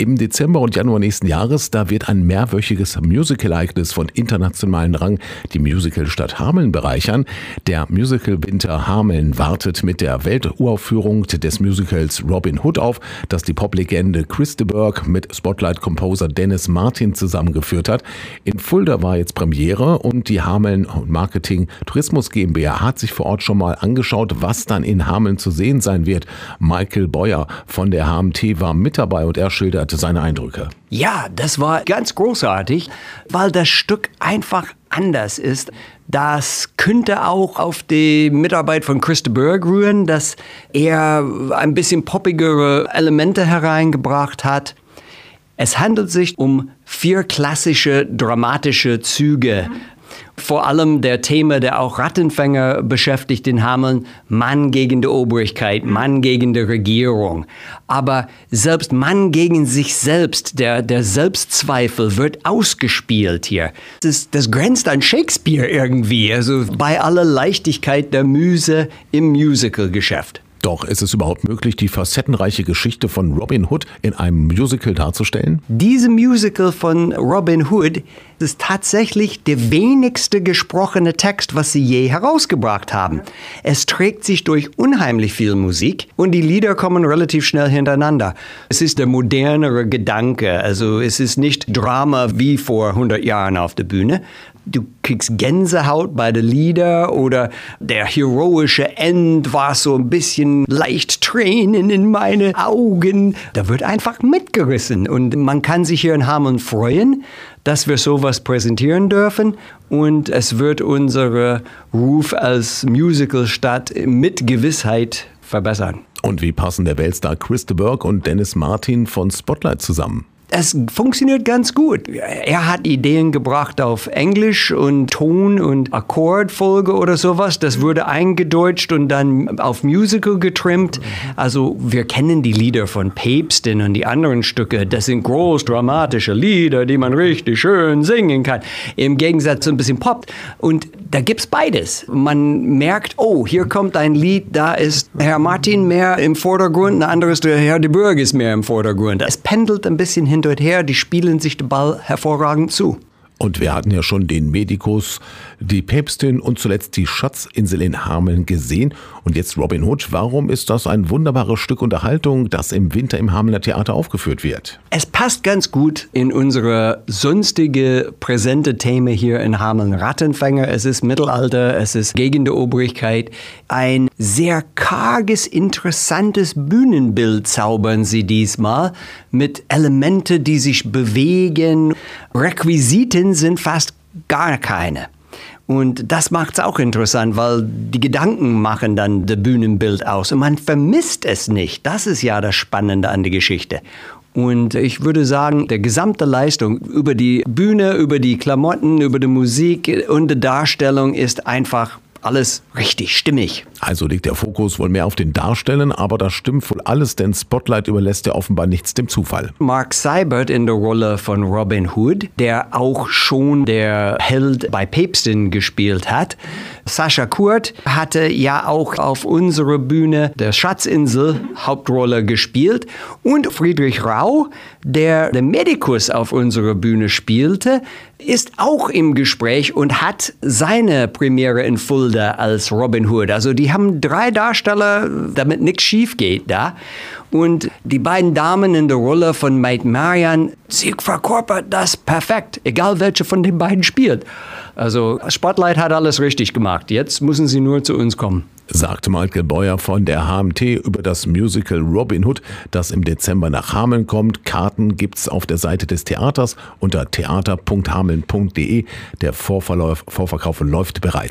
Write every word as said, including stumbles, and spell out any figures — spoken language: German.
Im Dezember und Januar nächsten Jahres, da wird ein mehrwöchiges Musical-Ereignis von internationalem Rang die Musicalstadt Hameln bereichern. Der Musical-Winter Hameln wartet mit der Welturaufführung des Musicals Robin Hood auf, das die Poplegende Chris de Burgh mit Spotlight-Composer Dennis Martin zusammengeführt hat. In Fulda war jetzt Premiere und die Hameln Marketing Tourismus GmbH hat sich vor Ort schon mal angeschaut, was dann in Hameln zu sehen sein wird. Michael Beuer von der H M T war mit dabei und er schilderte seine Eindrücke. Ja, das war ganz großartig, weil das Stück einfach anders ist. Das könnte auch auf die Mitarbeit von Chris de Burgh rühren, dass er ein bisschen poppigere Elemente hereingebracht hat. Es handelt sich um vier klassische dramatische Züge. Vor allem der Thema, der auch Rattenfänger beschäftigt in Hameln, Mann gegen die Obrigkeit, Mann gegen die Regierung. Aber selbst Mann gegen sich selbst, der, der Selbstzweifel wird ausgespielt hier. Das, das grenzt an Shakespeare irgendwie, also bei aller Leichtigkeit der Müse im Musicalgeschäft. Doch ist es überhaupt möglich, die facettenreiche Geschichte von Robin Hood in einem Musical darzustellen? Diese Musical von Robin Hood ist tatsächlich der wenigste gesprochene Text, was sie je herausgebracht haben. Es trägt sich durch unheimlich viel Musik und die Lieder kommen relativ schnell hintereinander. Es ist der modernere Gedanke, also es ist nicht Drama wie vor hundert Jahren auf der Bühne. Du kriegst Gänsehaut bei den Liedern oder der heroische End war so ein bisschen leicht Tränen in meine Augen. Da wird einfach mitgerissen und man kann sich hier in Hameln freuen, dass wir sowas präsentieren dürfen und es wird unseren Ruf als Musicalstadt mit Gewissheit verbessern. Und wie passen der Weltstar Chris de Burgh und Dennis Martin von Spotlight zusammen? Es funktioniert ganz gut. Er hat Ideen gebracht auf Englisch und Ton- und Akkordfolge oder sowas. Das wurde eingedeutscht und dann auf Musical getrimmt. Also wir kennen die Lieder von Päpstin und die anderen Stücke. Das sind groß dramatische Lieder, die man richtig schön singen kann. Im Gegensatz zu ein bisschen Pop. Und da gibt's beides. Man merkt, oh, hier kommt ein Lied, da ist Herr Martin mehr im Vordergrund, ein anderes, der Herr de Burgh ist mehr im Vordergrund. Es pendelt ein bisschen hin und her, die spielen sich den Ball hervorragend zu. Und wir hatten ja schon den Medikus, die Päpstin und zuletzt die Schatzinsel in Hameln gesehen. Und jetzt Robin Hood. Warum ist das ein wunderbares Stück Unterhaltung, das im Winter im Hamelner Theater aufgeführt wird? Es passt ganz gut in unsere sonstige präsente Thema hier in Hameln. Rattenfänger, es ist Mittelalter, es ist gegen die Obrigkeit. Ein sehr karges, interessantes Bühnenbild zaubern sie diesmal mit Elementen, die sich bewegen. Requisiten sind fast gar keine. Und das macht es auch interessant, weil die Gedanken machen dann das Bühnenbild aus. Und man vermisst es nicht. Das ist ja das Spannende an der Geschichte. Und ich würde sagen, der gesamte Leistung über die Bühne, über die Klamotten, über die Musik und die Darstellung ist einfach alles richtig stimmig. Also liegt der Fokus wohl mehr auf den Darstellen, aber das stimmt wohl alles, denn Spotlight überlässt ja offenbar nichts dem Zufall. Mark Seibert in der Rolle von Robin Hood, der auch schon der Held bei Päpstin gespielt hat. Sascha Kurt hatte ja auch auf unserer Bühne der Schatzinsel Hauptrolle gespielt und Friedrich Rau, der den Medikus auf unserer Bühne spielte, ist auch im Gespräch und hat seine Premiere in Fulda als Robin Hood. Also die haben drei Darsteller, damit nichts schief geht da. Und die beiden Damen in der Rolle von Maid Marian, sie verkörpert das perfekt, egal welche von den beiden spielt. Also Spotlight hat alles richtig gemacht. Jetzt müssen sie nur zu uns kommen. Sagte Michael Beuer von der H M T über das Musical Robin Hood, das im Dezember nach Hameln kommt. Karten gibt's auf der Seite des Theaters unter theater punkt hameln punkt de. Der Vorverlauf, Vorverkauf läuft bereits.